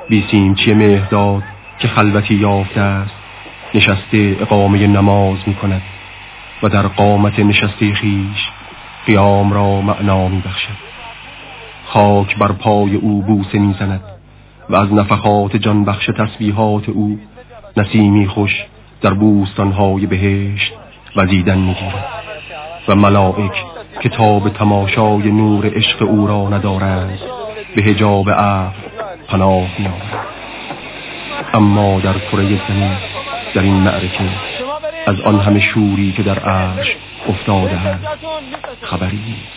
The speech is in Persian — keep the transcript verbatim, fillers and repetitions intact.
بیسیم چه مهداد که خلوتی یافته است، نشسته اقامه نماز می کند و در قامت نشسته خیش قیام را معنا می بخشد. خاک بر پای او بوسه می زند و از نفخات جان بخش تسبیحات او نسیمی خوش در بوستانهای بهشت وزیدن می گیرد و ملائک کتاب تماشای نور عشق او را ندارند به حجاب عقل پناه می آورند. اما در کره زمین در این معرکه از آن همه شوری که در عرش افتاده است خبری نیست.